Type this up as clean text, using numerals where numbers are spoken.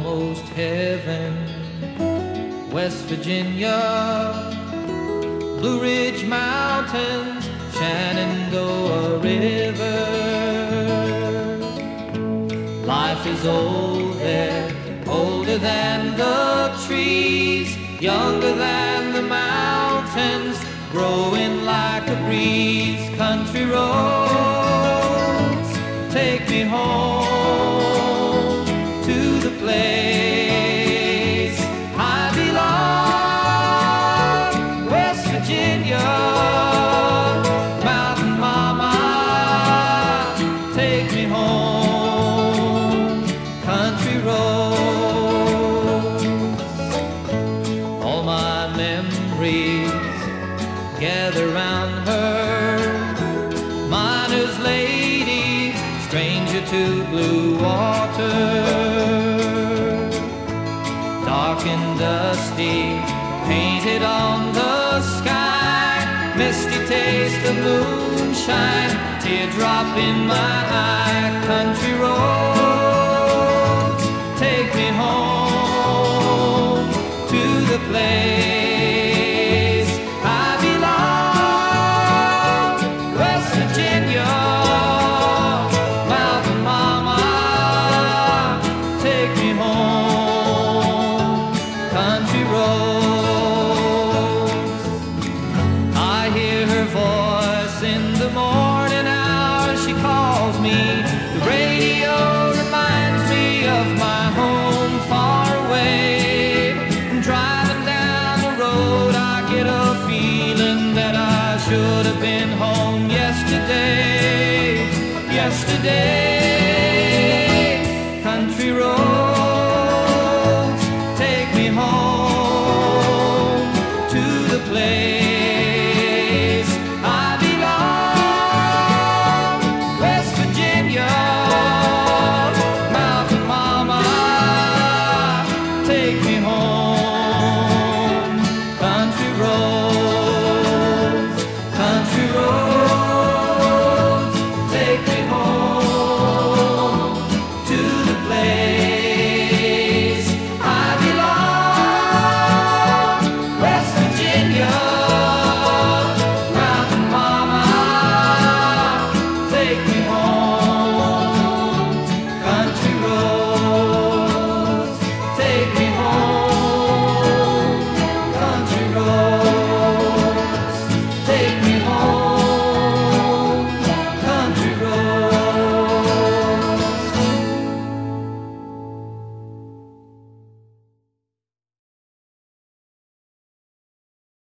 almost heaven. West Virginia, Blue Ridge Mountains, Shenandoah River. Life is old there, older than the trees, younger than the mountains, growing like a breeze. Country roads, take me home to the place I belong. West Virginia, Mountain Mama, take me home. Country roads, all my memories gather round her. Miner's lady, stranger to blue water. Dark and dusty, painted on the sky. Misty taste of moonshine, teardrop in my eye. Country roads, take me home to the place I belong. West Virginia, Mountain Mama, take me home. Country roads, I hear her voice in the morning hour. She calls me, the radio reminds me of my home far away. Driving down the road, I get a feeling that I should have been home yesterday.